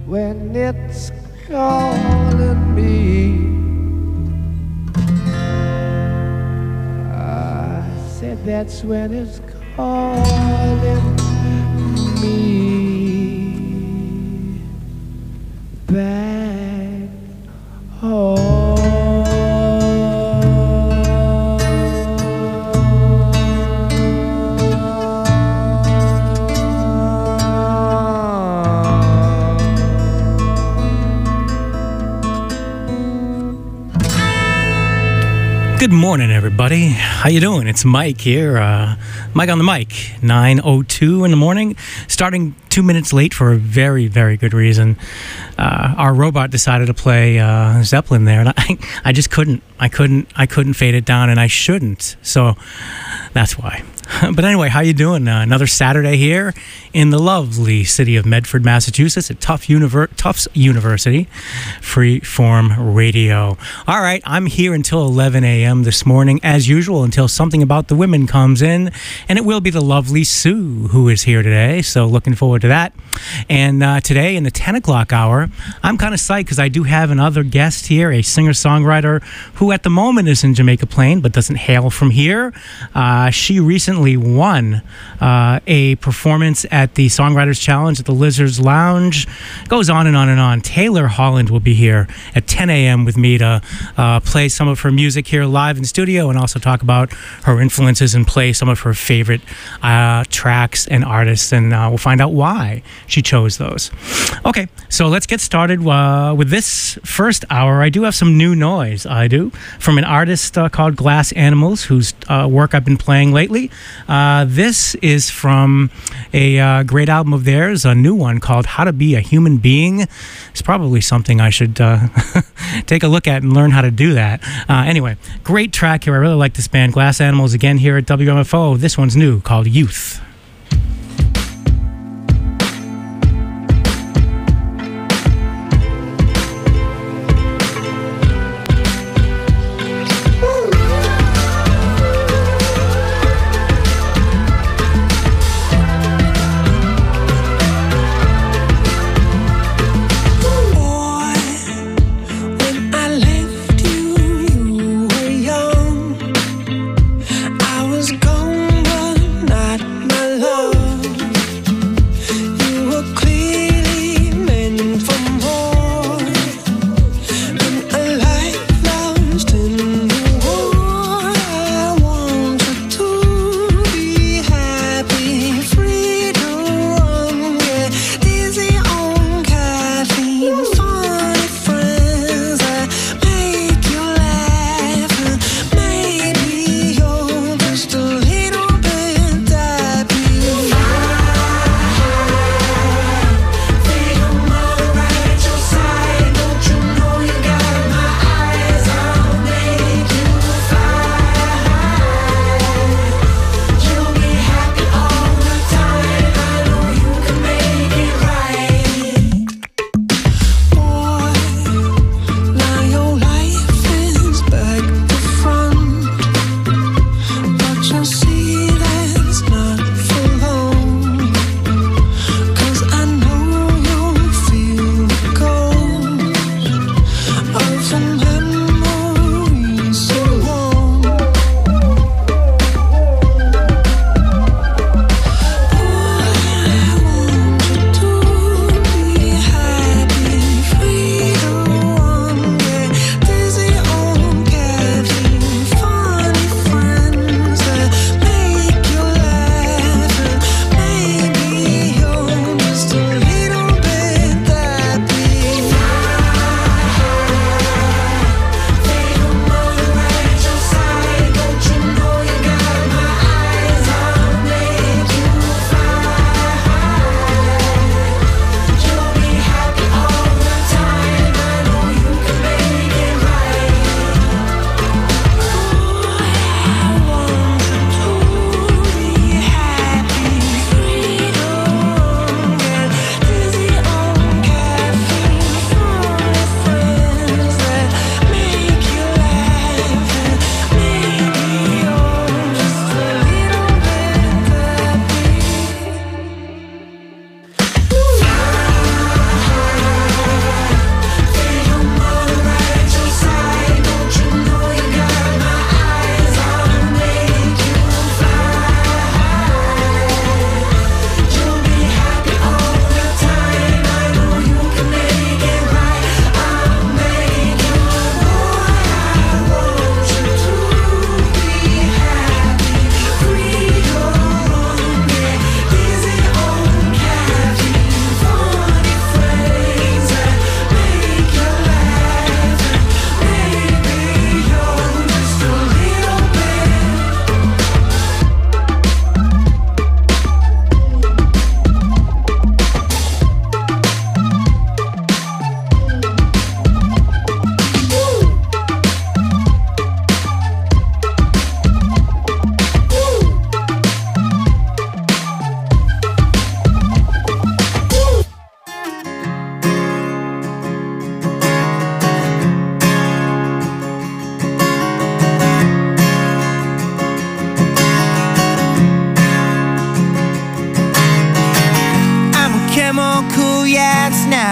when it's calling me. I said that's when it's calling me back home. Good morning, everybody. How you doing? It's Mike here. Mike on the mic. 9:02 in the morning. Starting 2 minutes late for a very, very good reason. Our robot decided to play Zeppelin there, and I just couldn't. I couldn't fade it down, and I shouldn't. So that's why. But anyway, how you doing? Another Saturday here in the lovely city of Medford, Massachusetts at Tufts University, Freeform Radio. All right, I'm here until 11 a.m. this morning, as usual, until Something About the Women comes in, and it will be the lovely Sue who is here today, so looking forward to that. And today in the 10 o'clock hour, I'm kind of psyched because I do have another guest here, a singer-songwriter who at the moment is in Jamaica Plain but doesn't hail from here. She recently won a performance at the Songwriters Challenge at the Lizards Lounge. Goes on and on and on. Taylor Holland will be here at 10 a.m. with me to play some of her music here live in studio and also talk about her influences and play some of her favorite tracks and artists, and we'll find out why she chose those. Okay, so let's get started with this first hour. I do have some new noise, from an artist called Glass Animals, whose work I've been playing lately. This is from a great album of theirs, a new one called How to Be a Human Being. It's probably something I should take a look at and learn how to do that. Anyway, great track here. I really like this band, Glass Animals, again here at WMFO. This one's new, called Youth. I was gone, but not my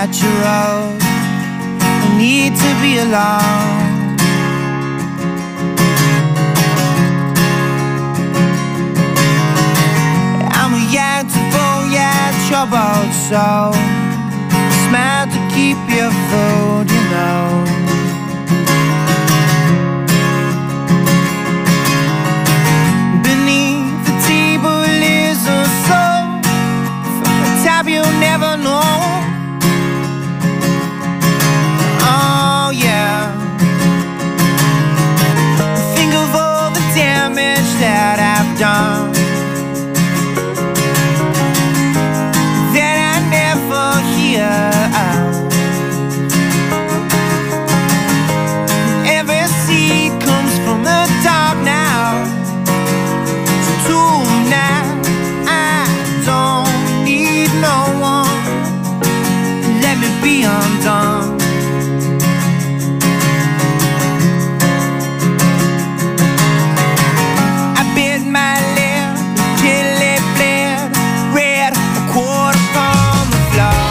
that you wrote. No need to be alone. I'm a young to bone, yeah, troubled soul. Smile to keep your food, you know. Beneath the table is a soul from a type you'll never know. Oh yeah. Think of all the damage that I've done, that I never hear. Every seed comes from the dark now. Tonight I don't need no one. Let me be undone. I bit my lip, chili bled, red, a quarter from the floor.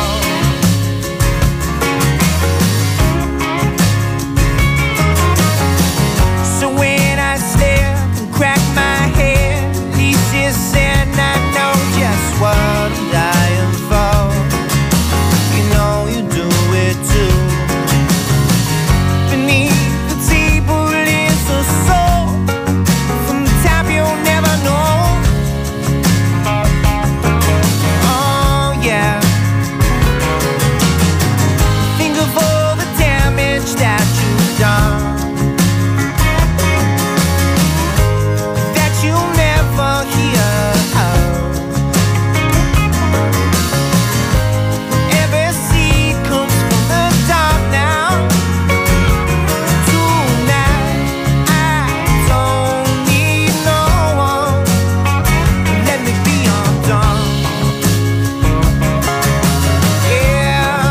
So when I slip and crack my head, at least you said I know just what I'm dying for. You know you do it too. Beneath the table is a soul from the type you'll never know. Oh yeah. Think of all the damage that you've done, that you'll never hear. Every seed comes from the dark now. Tonight I don't need no one. Let me be undone. Yeah.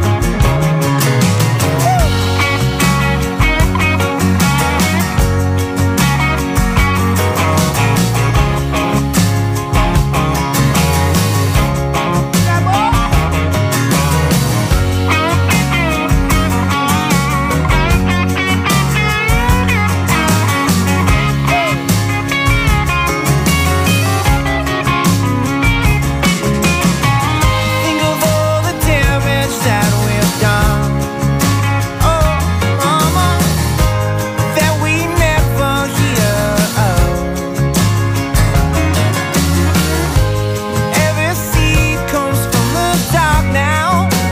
Think of all the damage that we've done. Oh, mama, that we never hear. Every seed comes from the dark now.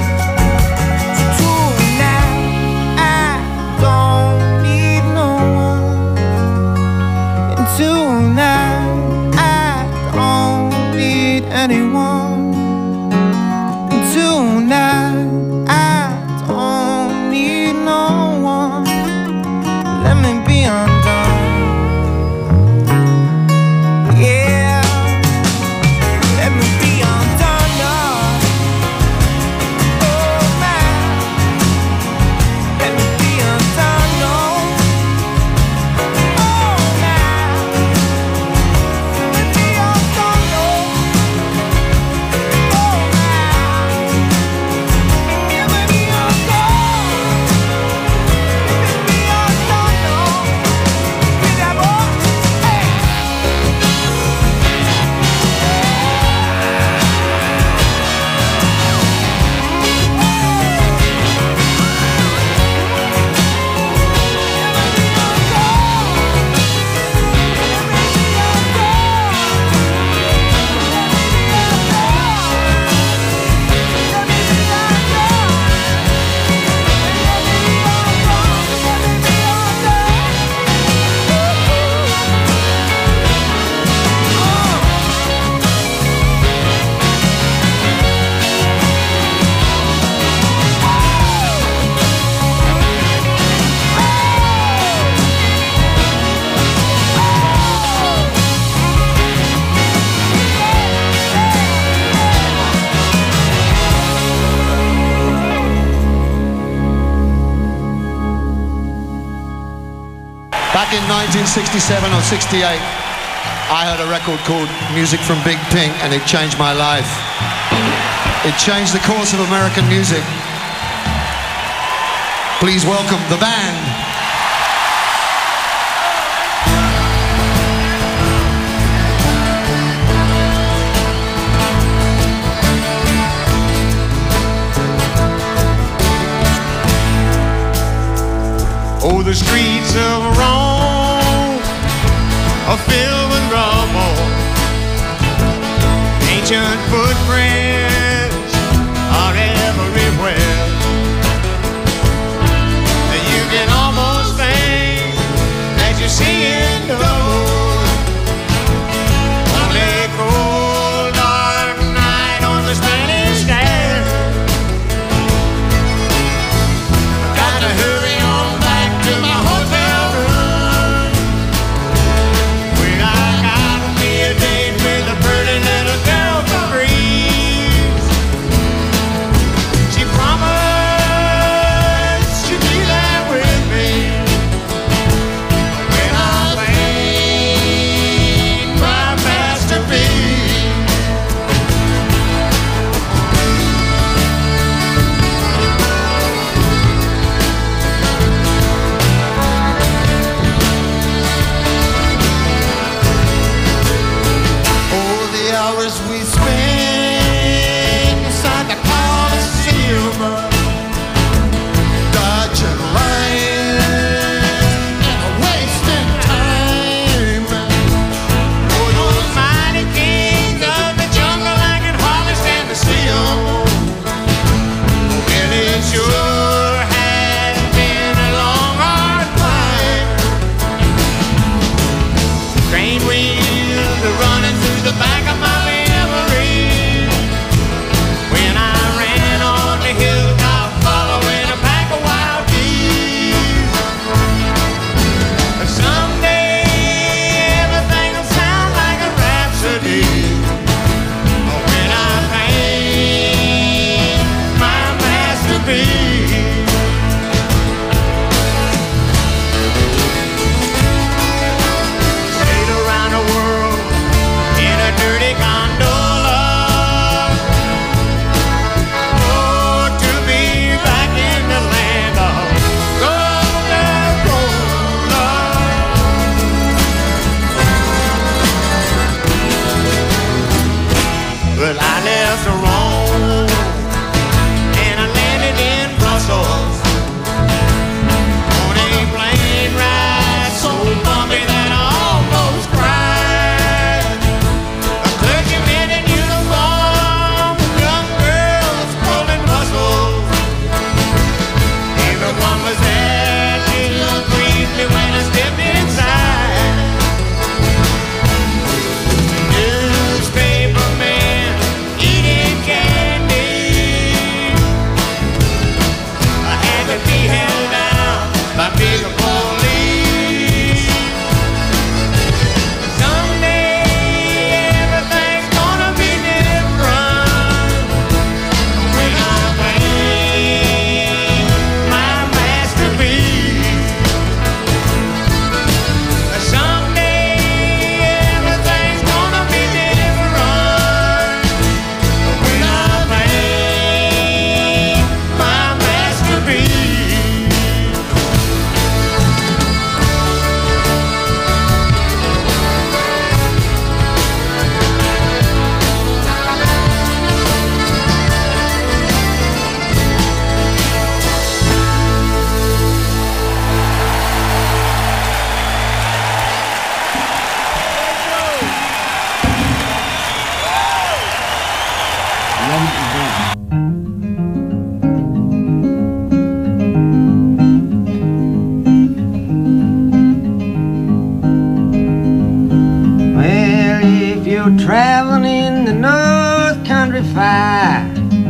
Tonight I don't need no one. And tonight I don't need anyone. And tonight I don't need no one. Let me be undone. Yeah. Let me be undone, no. Oh my. Let me be undone, no. Oh my. Let me be undone, no. Oh my. Let me be undone. Let me be undone, no. With that boy, hey. Back in 1967 or 68, I heard a record called Music from Big Pink, and it changed my life. It changed the course of American music. Please welcome the band. Oh, the streets of Rome are filled with rubble. Ancient footprints are everywhere. And you can almost think as you see it those on a cold dark night on the Spanish Stair. Gotta hurry on back to my hotel room. When I got me a date with a pretty little girl from Greece. She promised she'd be there with me when I played my masterpiece. Oh, the hours we spent inside the Coliseum, dodging lines and wasting time. Oh, those mighty kings of the jungle, I can hardly stand to see 'em. Well, it sure has been a long, hard climb. Train wheels are running through the back of my memory. When I ran on the hilltop following a pack of wild geese. Someday everything will sound like a rhapsody when I paint my masterpiece. Sail around the world in a dirty gondola. Oh, to be back in the land of Coca-Cola. Well, I left Rome and I landed in Brussels on a plane ride so bumpy that I almost cried. A clergyman in uniform, young girls pulling muscles. Everyone was there to greet me when I stepped inside. Newspaper man eating candy. I had to be held down by big police. Someday everything's gonna be different when I paint my masterpiece. Someday everything's gonna be different when I paint my masterpiece. Well, if you're traveling in the North Country Fire,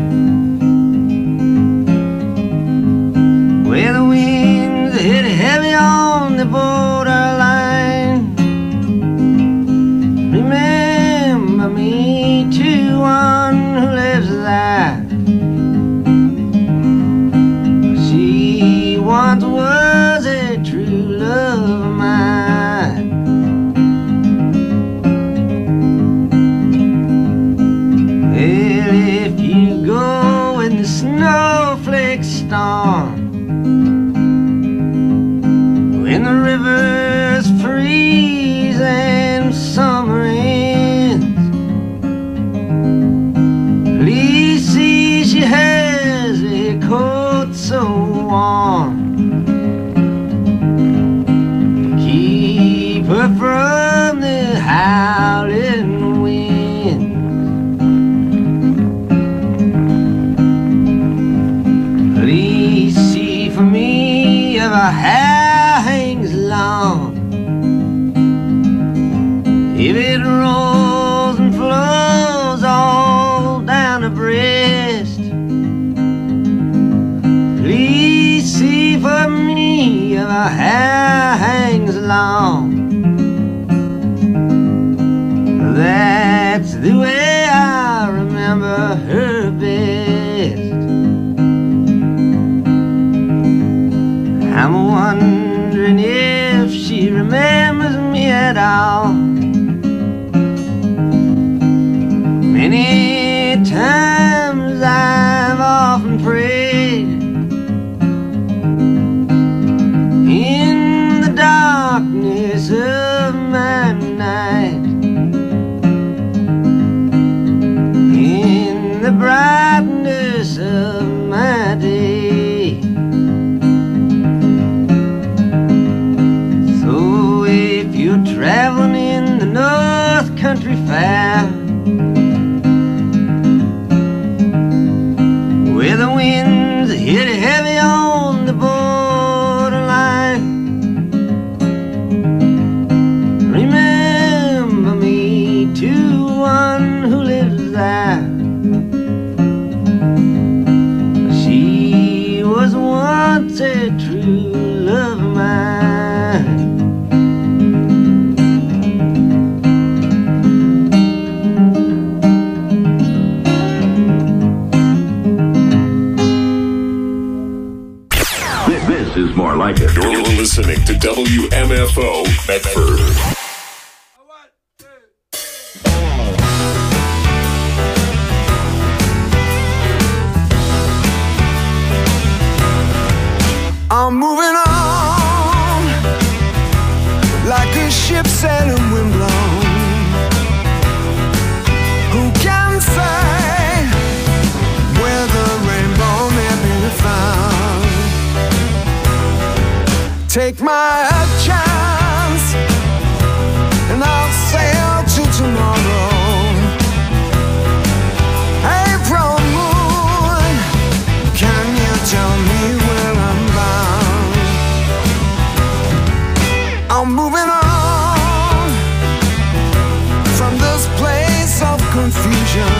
where the winds hit heavy on the borderline, remember me to one who lives there. She once was a true love of mine. Well, if you go in the snowflake storm, so warm. Keep her from the howling wind. Please see for me if her hair hangs long, if it rolls and flows all down her breast. Please see for me if her hair hangs long. That's the way I remember her best. I'm wondering if she remembers me at all. Many times I've often prayed in the darkness of my night, in the brightness of my day. So if you're traveling in the North Country Fair, where the winds hit heavy on the borderline, remember me to one who lives there. She was once a true love of mine. This is more like it. You're listening to WMFO Medford. I'm moving on like a ship sailing windblown. Who can say where the rainbow may be found? Take my chance and I'll sail till tomorrow. April moon, can you tell me where I'm bound? I'm moving on from this place of confusion.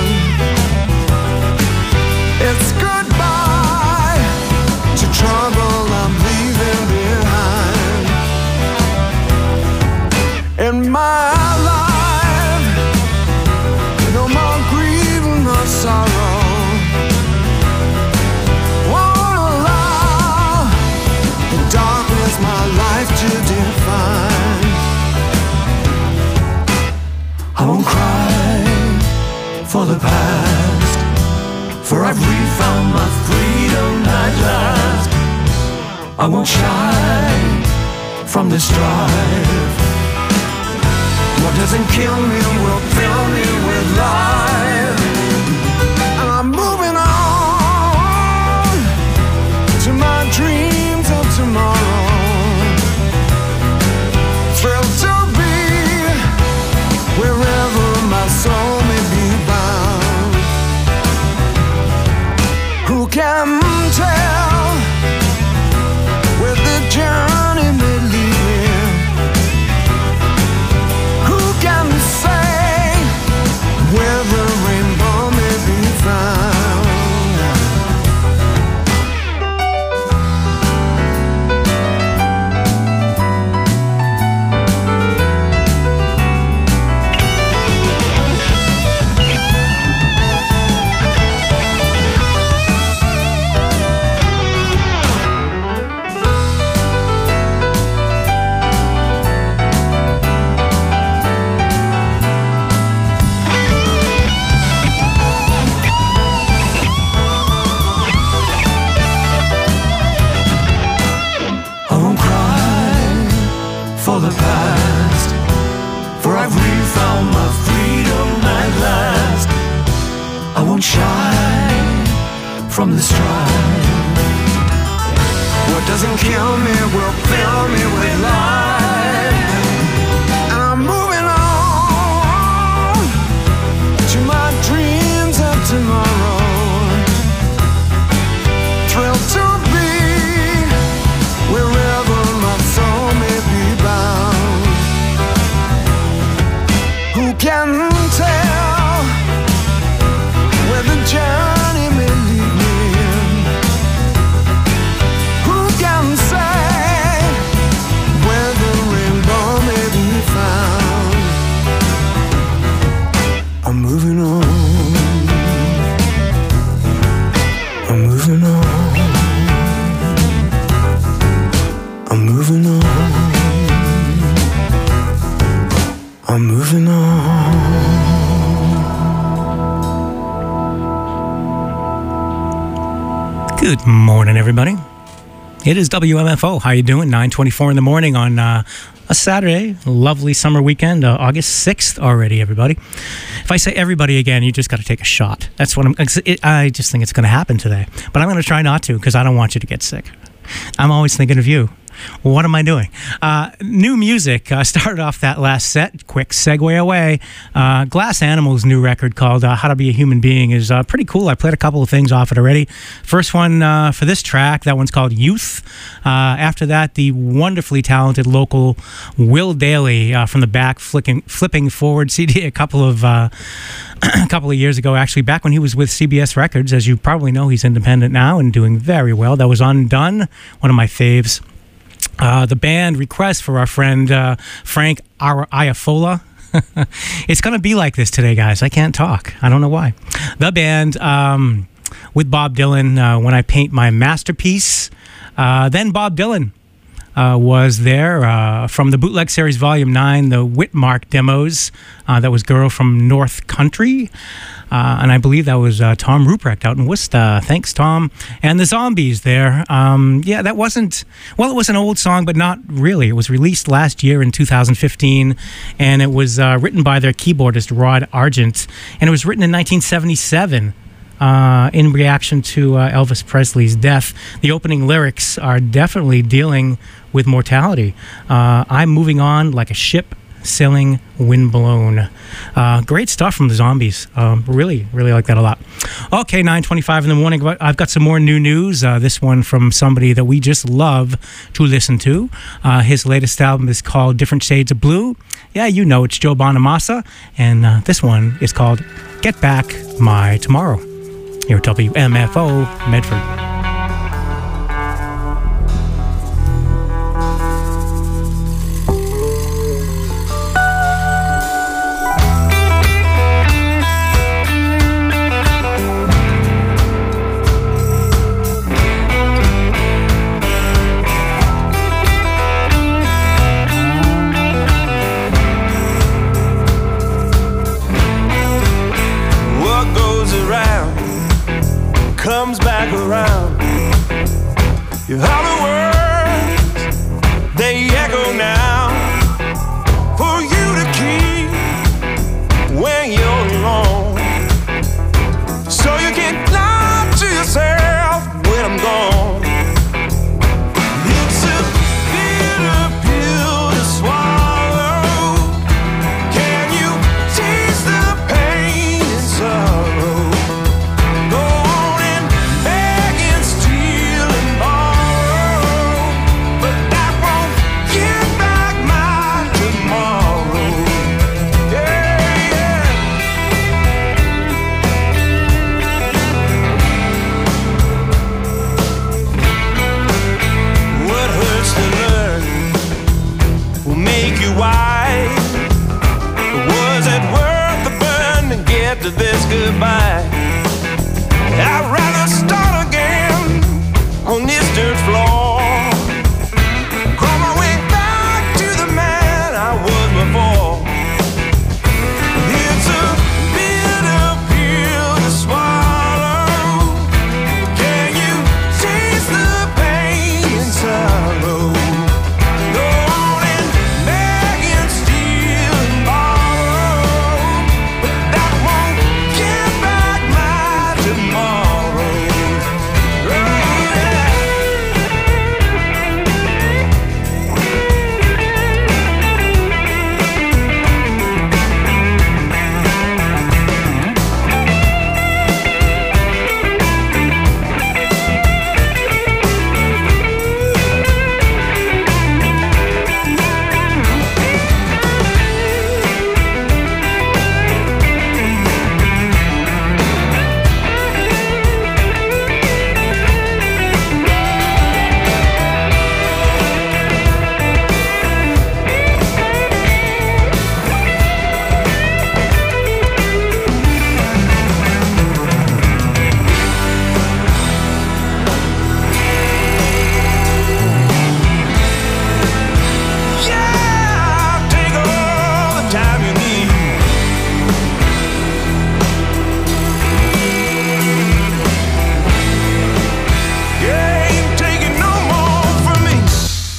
It's goodbye to trouble I'm leaving behind. In my life, no more grief, no sorrow. Won't allow the darkness my life to define. I won't cry for the past, for I've refound my freedom at last. I won't shy from this strife. What doesn't kill me will fill me with life. And I'm moving on to my dreams of tomorrow. Thrilled to be wherever my soul may be bound. Who can tell where the journey may lead me? Who can say where the rainbow may be found? For the past, for I've refound my freedom at last. I won't shy from the strife. fill me with life. And I'm moving on to my dreams of tomorrow. Thrilled to be wherever my soul may be bound. Who can tell where the journey may lead me? Who can say where the rainbow may be found? I'm moving on. I'm moving on. I'm moving on. I'm moving on. Good morning, everybody. It is WMFO. How you doing? 9:24 in the morning on a Saturday, a lovely summer weekend, August 6th already, everybody. If I say everybody again, you just got to take a shot. That's what I just think it's going to happen today. But I'm going to try not to because I don't want you to get sick. I'm always thinking of you. What am I doing? New music. Started off that last set. Quick segue away. Glass Animals' new record called How to Be a Human Being is pretty cool. I played a couple of things off it already. First one for this track, that one's called Youth. After that, the wonderfully talented local Will Daly from the back flipping forward CD a couple of years ago, actually, back when he was with CBS Records. As you probably know, he's independent now and doing very well. That was Undone, one of my faves. The band request for our friend Frank Iafola. It's going to be like this today, guys. I can't talk. I don't know why. The band with Bob Dylan, When I Paint My Masterpiece. Then Bob Dylan was there from the Bootleg Series Volume 9, the Whitmark demos. That was Girl from North Country. And I believe that was Tom Ruprecht out in Worcester. Thanks, Tom. And the Zombies there. Yeah, that wasn't... Well, it was an old song, but not really. It was released last year in 2015, and it was written by their keyboardist, Rod Argent. And it was written in 1977 in reaction to Elvis Presley's death. The opening lyrics are definitely dealing with mortality. I'm moving on like a ship sailing windblown. Great stuff from the Zombies. Really like that a lot. Okay, 9:25 in the morning. I've got some more new news. This one from somebody that we just love to listen to. His latest album is called Different Shades of Blue. Yeah, you know, it's Joe Bonamassa. And this one is called Get Back My Tomorrow. Here at WMFO Medford. Comes back around. Your hollow words, they echo now. For you to keep when you're alone, so you can lie to yourself when I'm gone. It's a bitter pill to swallow. Can you taste the pain and sorrow? Go on and beg and steal and borrow.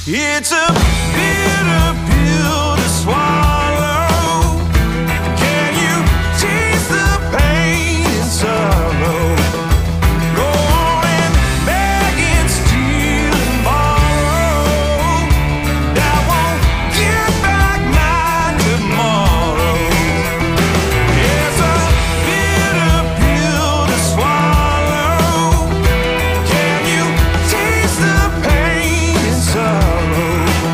It's a bitter pill to swallow. Can you taste the pain and sorrow? Go on and beg and steal and borrow. I won't get back mine tomorrow. It's a bitter pill to swallow. Can you taste the pain and sorrow?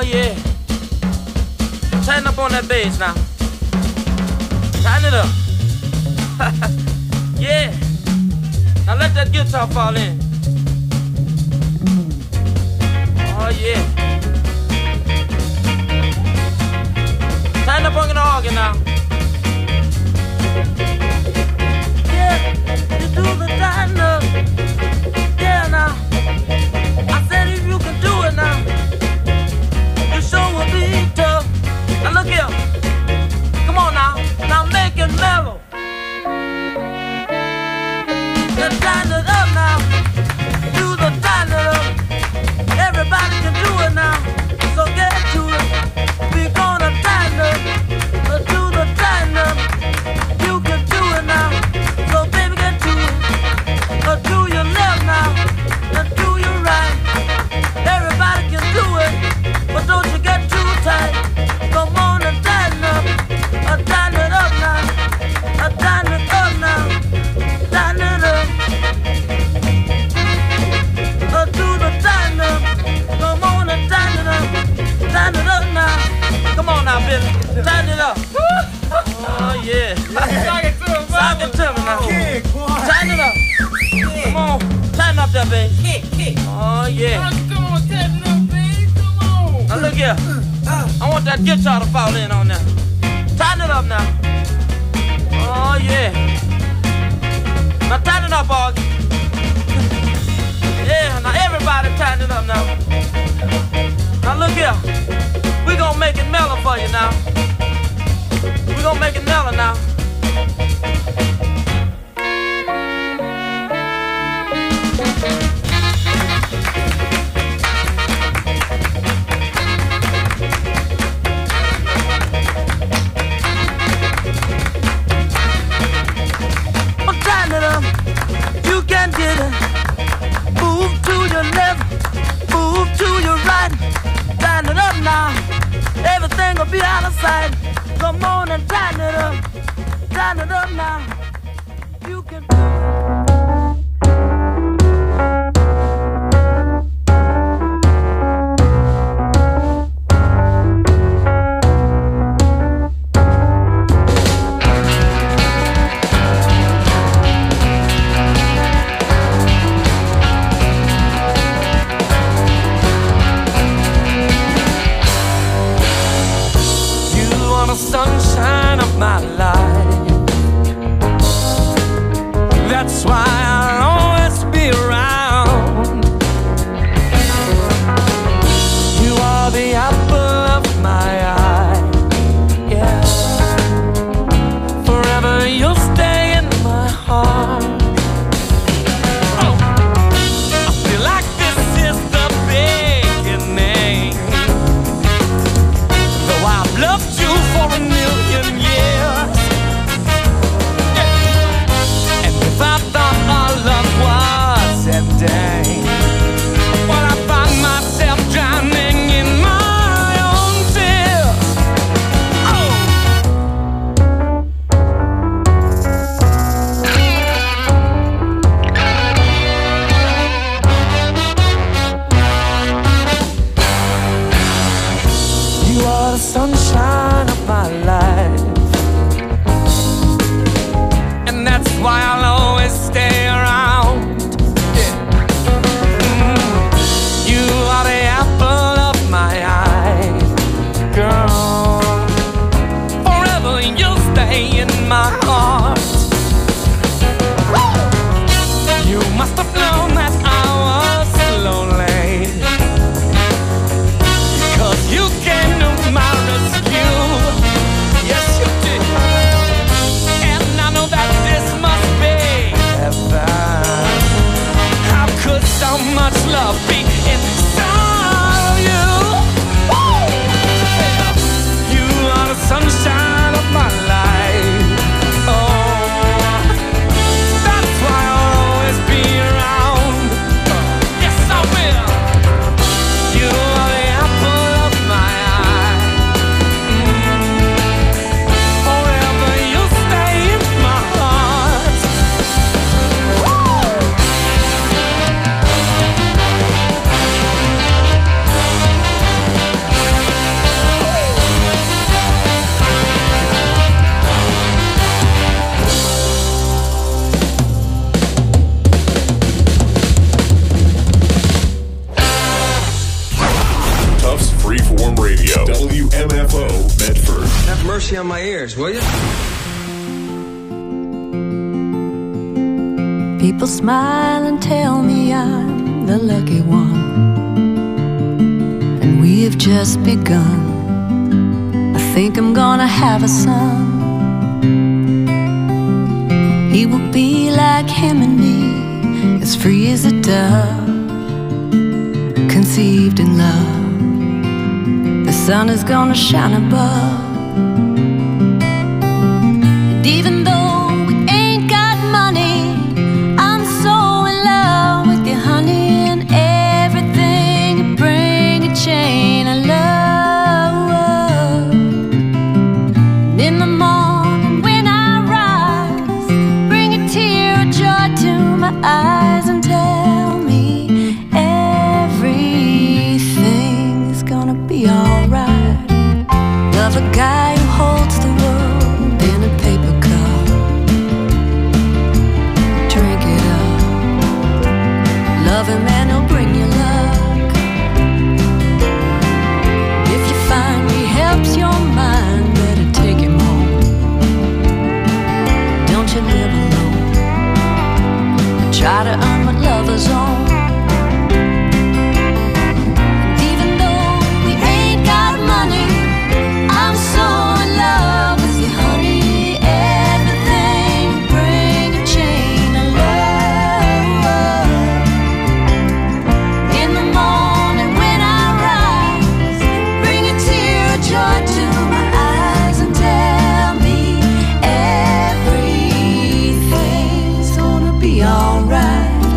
yeah. Tighten up on that bass now. Tighten it up. Yeah. Now let that guitar fall in. Oh yeah. Tighten up on the organ now. Yeah, you do the tighten up. Yeah now. I said if you can do it now, you sure will be tough. Now look here. Come on now. Now make it mellow. Then tighten it up now. Do the tighten it up. Everybody can do it now. So get to it. We're gonna tighten up. Do the tighten up. You can do it now. So baby get to it. Do your left now. And do your right. Everybody can do it. But don't you get too tight. Come on and tighten up. Tighten it up now. Tighten it up now. Tighten it up. Do the tighten up. Come on and tighten it up. Tighten it up now. Come on now, Billy. Tighten it up. Oh yeah. Sock it to him, sock it to me now. Tighten it up. Come on. Tighten up that bass. Oh yeah. Come on, tighten up, baby. Come on. Now look here. I want that guitar to fall in on there. Tighten it up now. Oh yeah. Now tighten it up, August. Yeah, now everybody tighten it up now. Now look here. We gonna make it mellow for you now. We gonna make it mellow now. Tighten it up. You can get it. Move to your left, move to your right. Tighten it up now. Everything will be out of sight. Come on and tighten it up. Tighten it up now. You can. Sunshine of my life. That's why I'll always be around. You are the apple of my eye. Yeah. Forever you'll stay in my heart. Oh. I feel like this is the beginning. Though I've loved you for a million years, yeah. And if I thought our love was ending, well, I find myself drowning in my own tears. Oh. You are the sunshine of my life, and that's why I'll always stay around. Yeah. You are the apple of my eye, girl. Forever you'll stay in my heart. You must have known that I was lonely, 'cause you came to my rescue. Yes, you did. And I know that this must be heaven. Freeform Radio. WMFO Medford. Have mercy on my ears, will you? People smile and tell me I'm the lucky one, and we have just begun. I think I'm gonna have a son. He will be like him and me, as free as a dove, conceived in love. The sun is gonna shine above. And even though we ain't got money, I'm so in love with you, honey, and everything you bring a chain of love. And in the morning when I rise, bring a tear of joy to my eyes and tell me everything's gonna be alright. Love a guy who holds the world in a paper cup. Drink it up. Love him and he'll bring you luck. If you find he helps your mind, better take him home. Don't you live alone. Try to earn what lovers own. And even though we ain't got money, I'm so in love with you, honey. Everything bring a chain of love. In the morning when I rise, bring a tear of joy to my eyes and tell me everything's gonna be alright.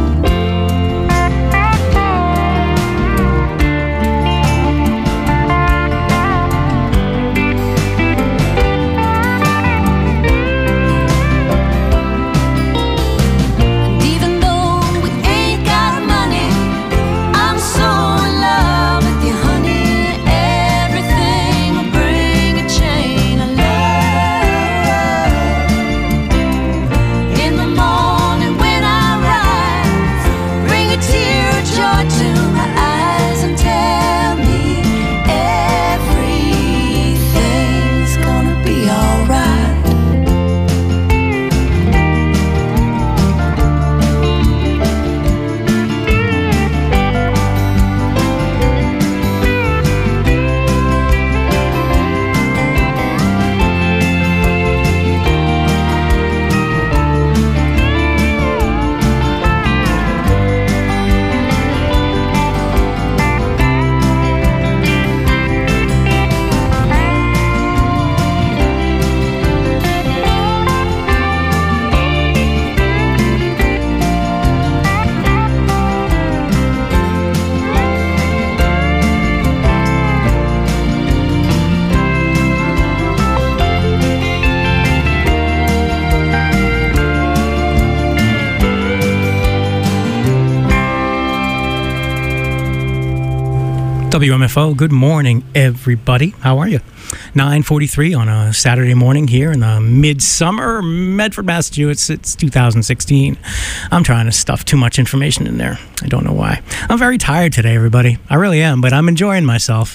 And even though we ain't got money, I'm so in love with you, honey. Everything will bring a chain of love. In the morning when I rise, bring a tear of joy to my eyes and tell me everything's gonna be alright. WMFO, good morning, everybody. How are you? 9:43 on a Saturday morning here in the midsummer Medford, Massachusetts. It's 2016. I'm trying to stuff too much information in there. I don't know why. I'm very tired today, everybody. I really am, but I'm enjoying myself.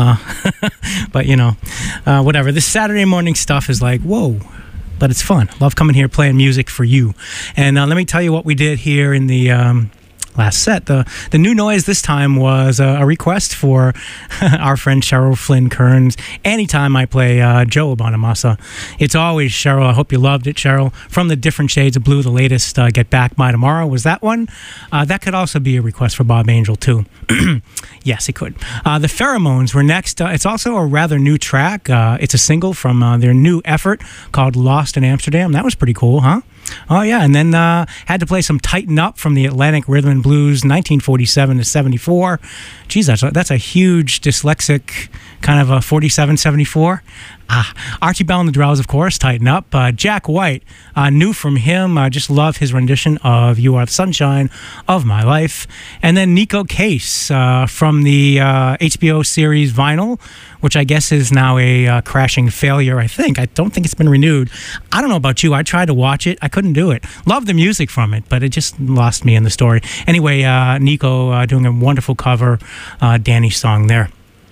But, you know, whatever. This Saturday morning stuff is like, whoa. But it's fun. Love coming here playing music for you. And let me tell you what we did here in the last set. The new noise this time was a request for our friend Cheryl Flynn Kearns. Anytime I play Joe Bonamassa, it's always Cheryl. I hope you loved it, Cheryl. From the Different Shades of Blue, the latest Get Back by Tomorrow. Was that one? That could also be a request for Bob Angel, too. Yes, it could. The Pheromones were next. It's also a rather new track. It's a single from their new effort called Lost in Amsterdam. That was pretty cool, huh? Oh, yeah, and then had to play some Tighten Up from the Atlantic Rhythm and Blues, 1947 to 74. Geez, that's a huge dyslexic kind of a 47-74. Archie Bell and the Drells, of course, Tighten Up. Jack White, new from him. I just love his rendition of You Are the Sunshine of My Life. And then Nico Case from the HBO series Vinyl, which I guess is now a crashing failure, I think. I don't think it's been renewed. I don't know about you. I tried to watch it. I couldn't do it. Love the music from it, but it just lost me in the story. Anyway, Nico doing a wonderful cover, Danny's song there.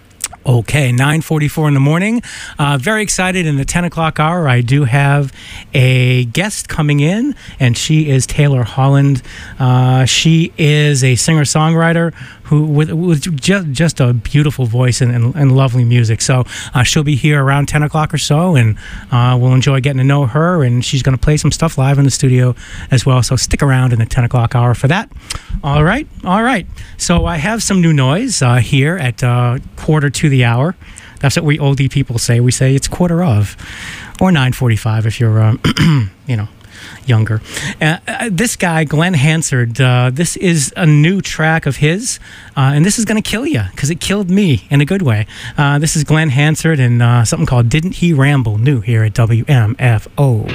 Okay, 9:44 in the morning. Very excited in the 10 o'clock hour. I do have a guest coming in, and she is Taylor Holland. She is a singer-songwriter who with just a beautiful voice and lovely music. So she'll be here around 10 o'clock or so, and we'll enjoy getting to know her, and she's going to play some stuff live in the studio as well. So stick around in the 10 o'clock hour for that. All right. So I have some new noise here at quarter to the hour. That's what we oldie people say. We say it's quarter of, or 9:45 if you're, younger. This guy, Glenn Hansard, this is a new track of his, and this is going to kill you because it killed me in a good way. This is Glenn Hansard and something called Didn't He Ramble, new here at WMFO.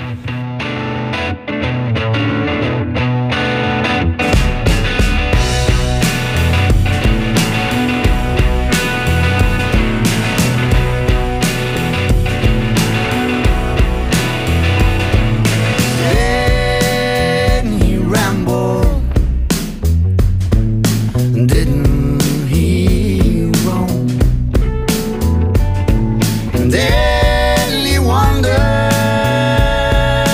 Deadly wonder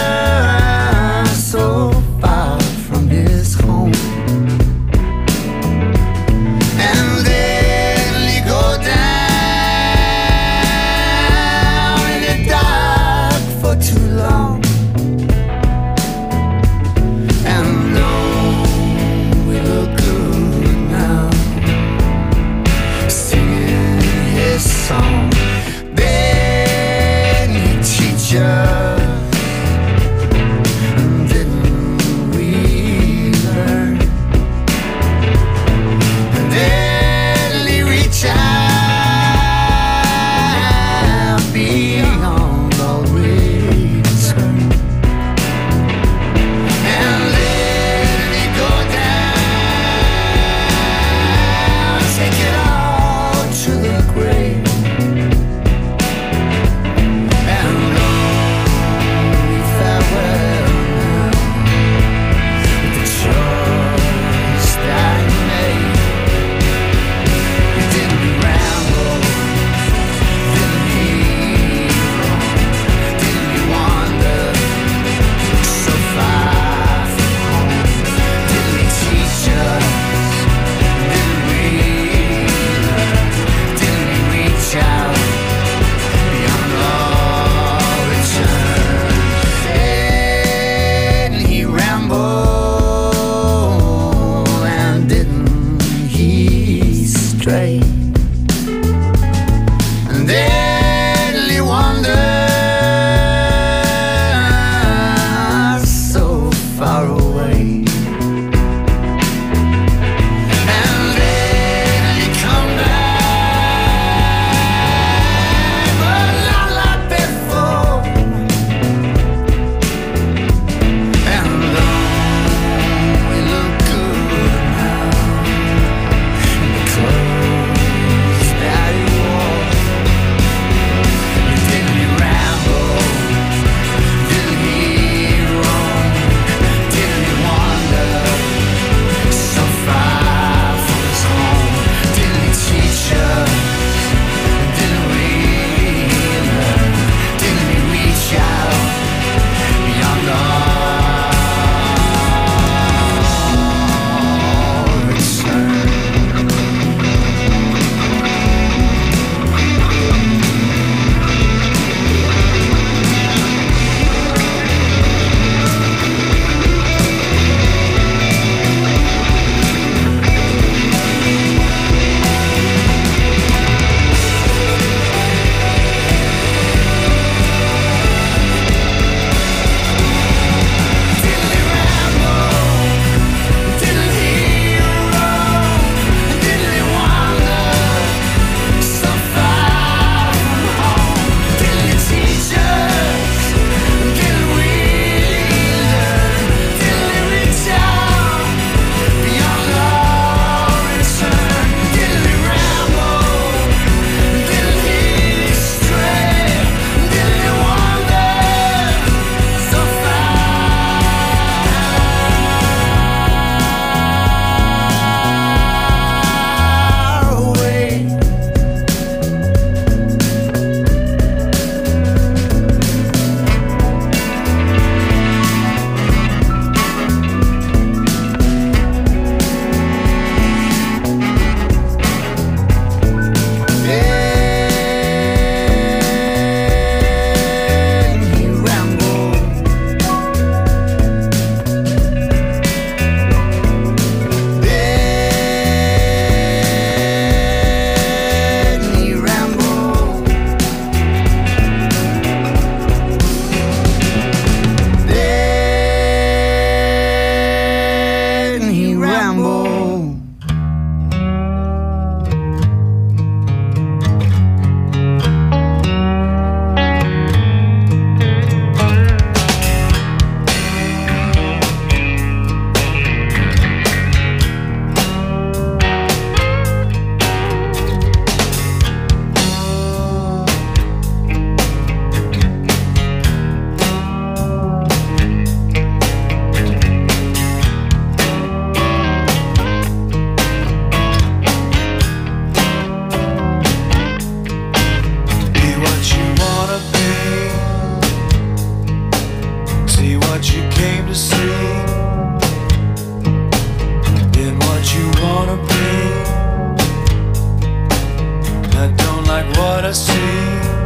what I see.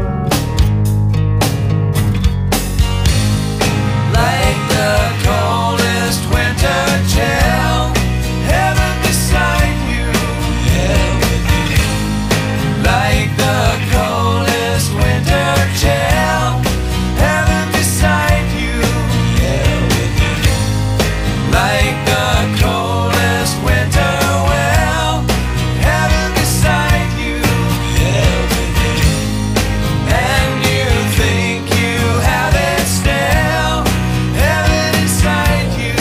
Like the coldest winter chill, heaven beside you. Like the coldest winter chill, heaven beside you. Like the coldest winter well, heaven beside you. And you think you have it still, heaven inside you.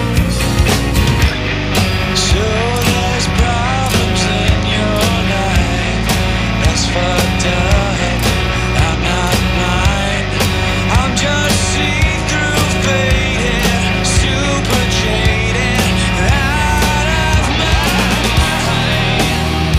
So there's problems in your life, that's fucked up. I'm not mine, I'm just see-through faded, super jaded, out of my mind.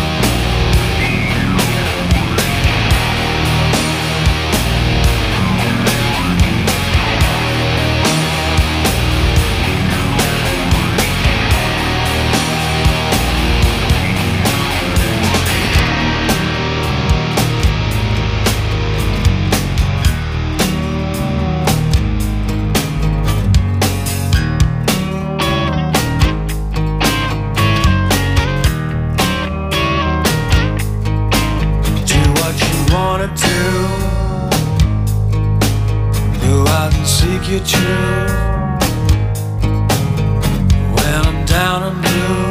Do what you wanna do, go out and seek your truth. When I'm down and blue,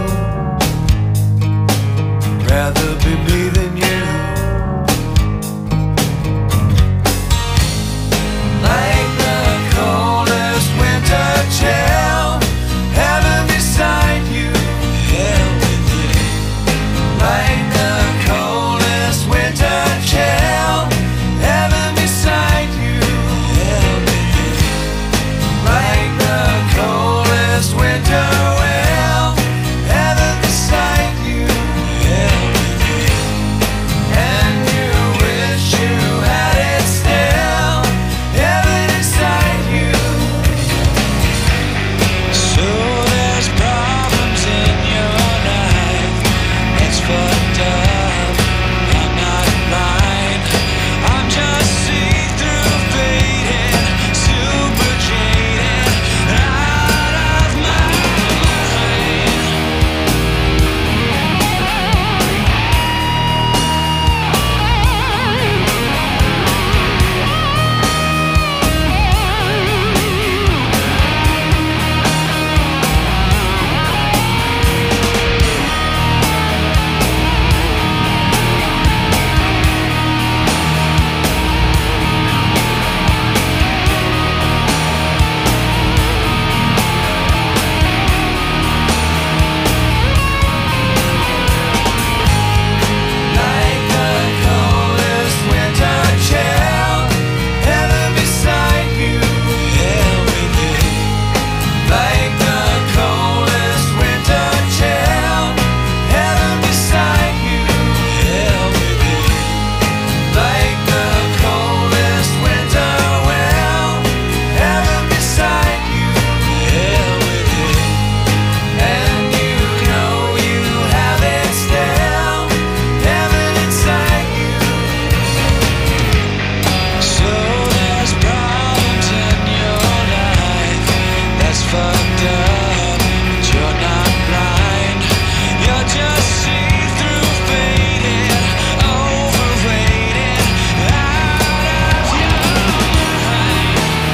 rather be me than you. Like the coldest winter chill, heaven beside you. Like the coldest winter chill, heaven beside you. Like the coldest winter well, heaven beside you. And you wish you had it still, heaven inside you. So there's problems in your life, that's fucked up. I'm not mine, I'm just see-through faded, super jaded, out of my mind. Like the coldest winter chill, heaven beside you. Like the coldest winter chill, heaven beside you. Like the coldest winter well, heaven beside you. And you know you have it still, heaven inside you. So there's problems in your life, that's fucked up, but you're not blind. You're just see-through faded, overrated, out of your mind.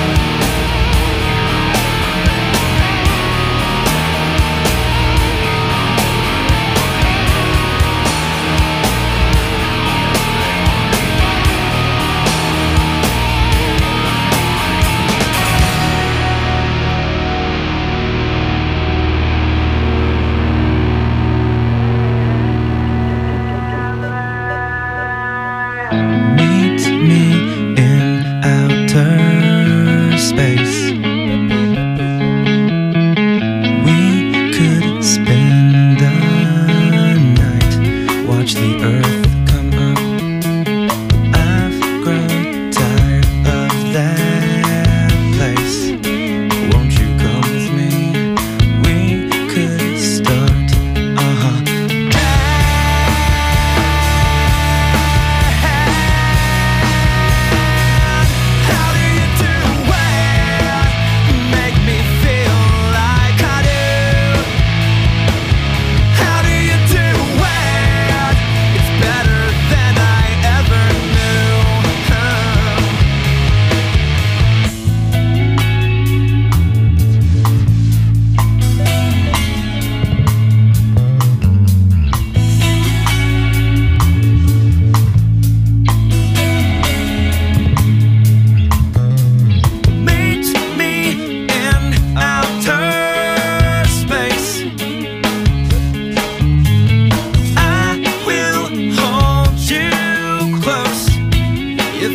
Meet me in outer space. We could spend the night, watch the earth come up. I've grown tired of that place. Won't you come with me? We could start a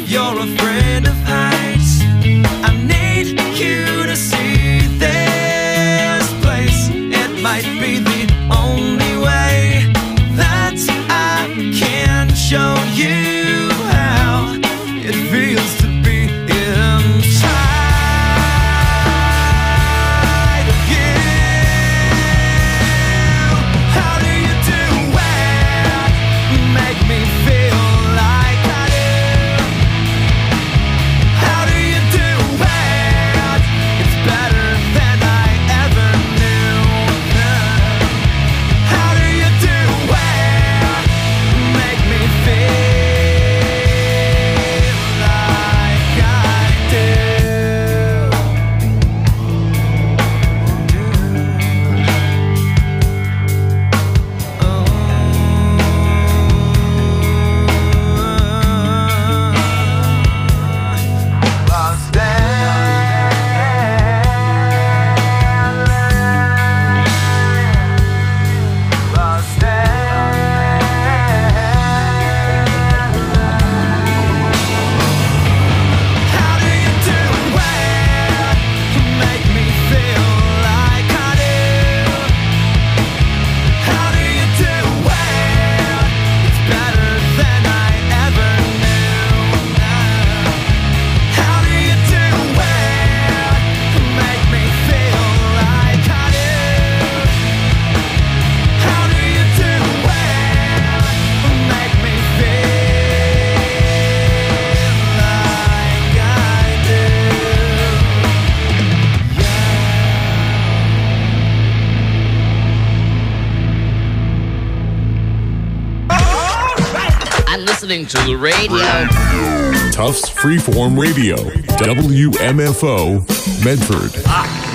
you're afraid of heights. I need you to see this place. It might be the only way that I can show you how it feels to be inside of you. How do you do it? Make me feel like I do. How do you do it? It's better than I ever knew. How do you do it? Make me feel like I do. How do you do it? Make me feel like I do. How do you do it? It's better than I ever knew. How do you do it? Make me feel like I do. How do you do it? Make me feel like I do. I'm listening to the radio. Tufts Freeform Radio, WMFO, Medford.